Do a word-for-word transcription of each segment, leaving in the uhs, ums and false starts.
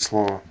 слово.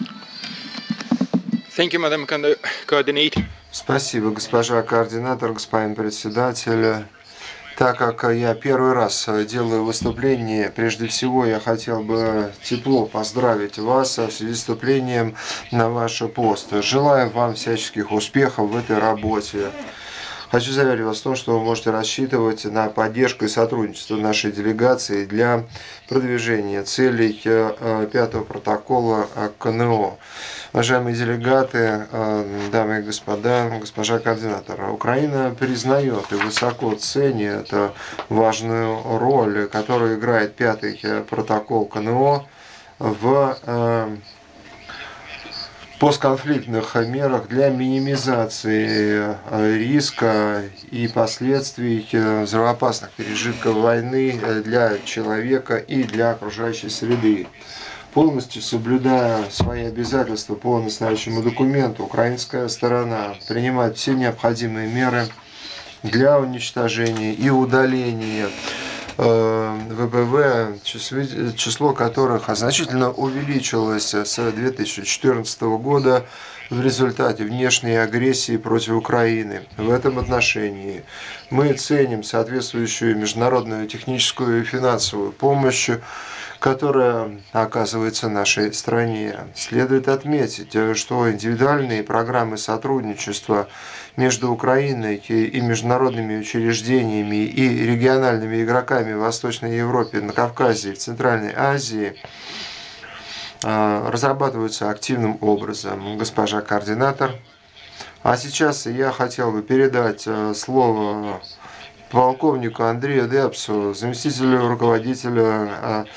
Thank you, Madam Coordinator. Спасибо, госпожа координатор, господин председатель. Так как я первый раз делаю выступление, прежде всего я хотел бы тепло поздравить вас с выступлением на ваш пост. Желаю вам всяческих успехов в этой работе. Хочу заверить вас в том, что вы можете рассчитывать на поддержку и сотрудничество нашей делегации для продвижения целей пятого протокола ка эн о. Уважаемые делегаты, дамы и господа, госпожа координатор, Украина признает и высоко ценит важную роль, которую играет пятый протокол ка эн о в постконфликтных мерах для минимизации риска и последствий взрывоопасных пережитков войны для человека и для окружающей среды. Полностью соблюдая свои обязательства по настоящему документу, украинская сторона принимает все необходимые меры для уничтожения и удаления вэ бэ вэ, число которых значительно увеличилось с две тысячи четырнадцатого года в результате внешней агрессии против Украины. В этом отношении мы ценим соответствующую международную техническую и финансовую помощь, которая оказывается нашей стране. Следует отметить, что индивидуальные программы сотрудничества между Украиной и международными учреждениями и региональными игроками в Восточной Европе, на Кавказе и в Центральной Азии разрабатываются активным образом. Госпожа координатор. А сейчас я хотел бы передать слово полковнику Андрею Депсу, заместителю руководителя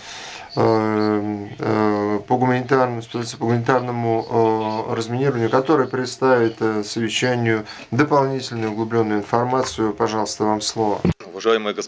по гуманитарному, по гуманитарному разминированию, который представит совещанию дополнительную углубленную информацию. Пожалуйста, вам слово. Уважаемые господа.